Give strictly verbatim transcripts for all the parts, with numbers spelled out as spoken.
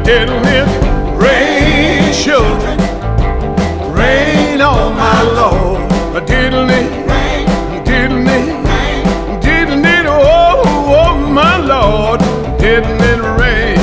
Didn't it rain, children? Rain on my Lord. Didn't it? Didn't it? Didn't it? Oh, oh, my Lord. Didn't it rain?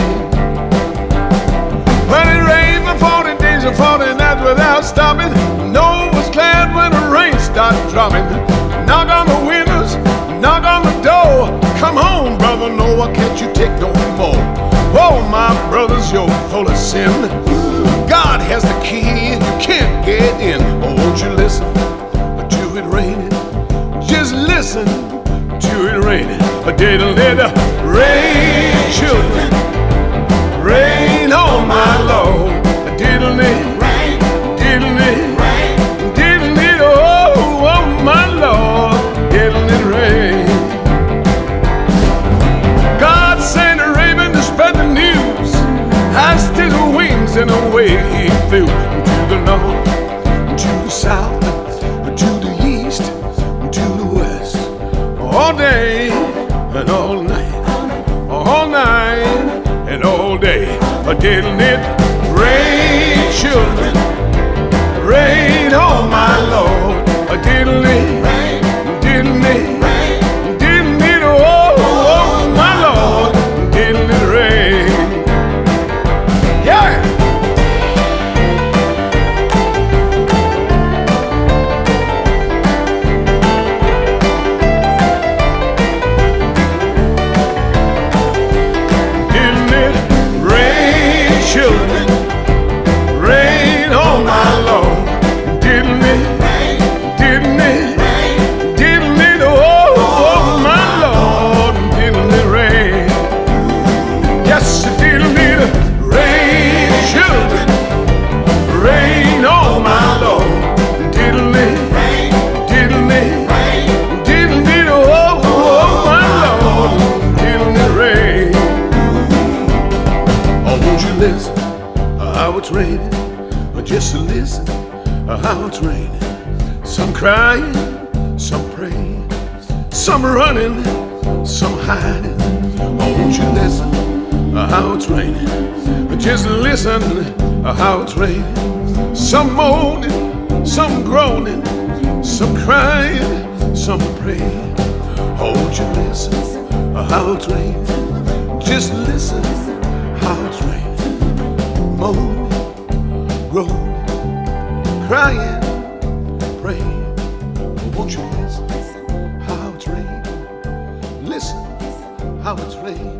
When it rained for forty days and forty nights without stopping, Noah was glad when the rain started dropping. Knock on the windows, knock on the door. Come home, brother Noah, can't you take no more? Oh, my brothers, you're full of sin. God has the key and you can't get in. Oh, won't you listen to it raining? Just listen to it raining. Didn't it rain, children? Rain on my Lord. Didn't it? Didn't it? Didn't it? Oh, oh, my Lord. Didn't it rain? God sent a raven to spread the news. Cast his wings and away he flew to the north, to the south, to the east, to the west. All day and all night, all night and all day. Didn't it rain, children? Rain on my Lord. Didn't it? Didn't it? Didn't it? Oh, oh, my Lord. Didn't it rain? Yeah. Didn't it rain, children? Rain on my Lord. Didn't it? Didn't it? Didn't it? Oh, oh, my Lord. Didn't it rain? Yes, it didn't it rain, children? Rain on my Lord. Didn't it? Didn't it? Didn't it? Oh, oh, my Lord. Didn't it rain? Oh, won't you listen uh, how it's raining? Or just listen uh, how it's raining. Some crying, some praying, some running, some hiding. Oh, won't you listen uh, how it's raining? Just listen uh, how it's raining. Some moaning, some groaning, some crying, some praying. Oh, won't you listen uh, how it's raining? Just listen how it's raining. Moaning, groaning, crying, praying. Oh, won't you listen how it's raining? Listen how it's raining.